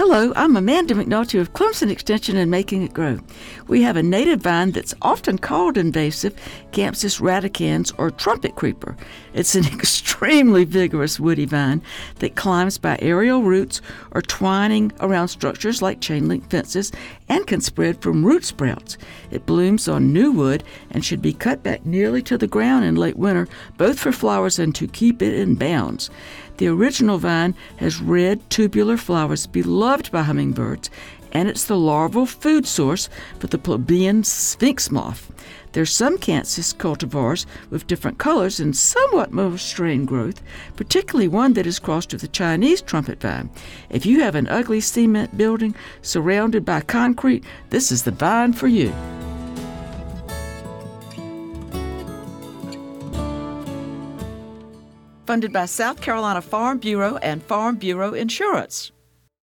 Hello, I'm Amanda McNulty of Clemson Extension and Making It Grow. We have a native vine that's often called invasive, Campsis radicans or trumpet creeper. It's an extremely vigorous woody vine that climbs by aerial roots or twining around structures like chain link fences and can spread from root sprouts. It blooms on new wood and should be cut back nearly to the ground in late winter, both for flowers and to keep it in bounds. The original vine has red tubular flowers beloved by hummingbirds, and it's the larval food source for the plebeian sphinx moth. There's some Campsis cultivars with different colors and somewhat more strain growth, particularly one that is crossed with the Chinese trumpet vine. If you have an ugly cement building surrounded by concrete, this is the vine for you. Funded by South Carolina Farm Bureau and Farm Bureau Insurance.